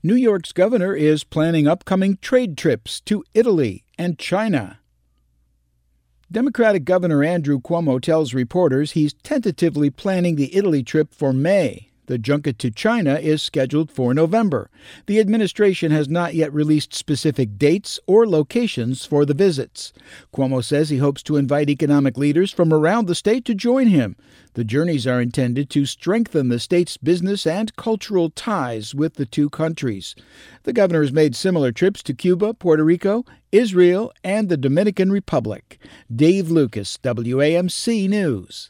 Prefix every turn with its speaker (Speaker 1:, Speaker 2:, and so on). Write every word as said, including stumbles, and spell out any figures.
Speaker 1: New York's governor is planning upcoming trade trips to Italy and China. Democratic Governor Andrew Cuomo tells reporters he's tentatively planning the Italy trip for May. The junket to China is scheduled for November. The administration has not yet released specific dates or locations for the visits. Cuomo says he hopes to invite economic leaders from around the state to join him. The journeys are intended to strengthen the state's business and cultural ties with the two countries. The governor has made similar trips to Cuba, Puerto Rico, Israel, and the Dominican Republic. Dave Lucas, W A M C News.